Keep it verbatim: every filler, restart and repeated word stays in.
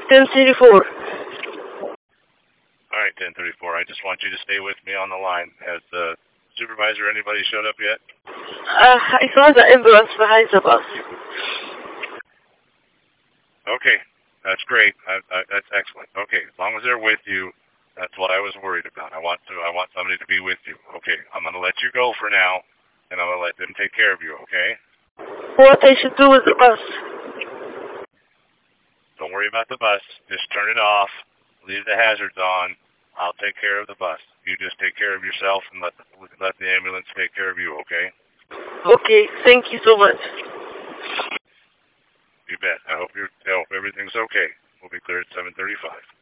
ten thirty-four. All right, ten thirty-four. I just want you to stay with me on the line. Has the supervisor or anybody showed up yet? Uh, I saw the ambulance behind the bus. Okay, that's great. I, I, that's excellent. Okay, as long as they're with you, that's what I was worried about. I want to. I want somebody to be with you. Okay, I'm going to let you go for now, and I'm going to let them take care of you. Okay? What I should do with the bus? Don't worry about the bus. Just turn it off. Leave the hazards on. I'll take care of the bus. You just take care of yourself and let the, let the ambulance take care of you, okay? Okay, thank you so much. You bet. I hope, you're, I hope everything's okay. We'll be clear at seven thirty-five.